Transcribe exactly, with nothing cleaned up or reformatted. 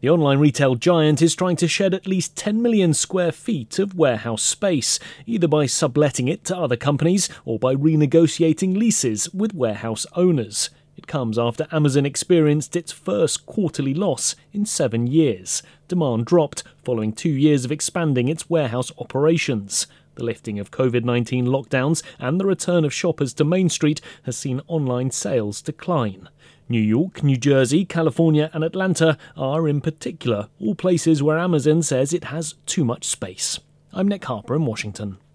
The online retail giant is trying to shed at least ten million square feet of warehouse space, either by subletting it to other companies or by renegotiating leases with warehouse owners. It comes after Amazon experienced its first quarterly loss in seven years. Demand dropped following two years of expanding its warehouse operations. The lifting of covid nineteen lockdowns and the return of shoppers to Main Street has seen online sales decline. New York, New Jersey, California and Atlanta are in particular all places where Amazon says it has too much space. I'm Nick Harper in Washington.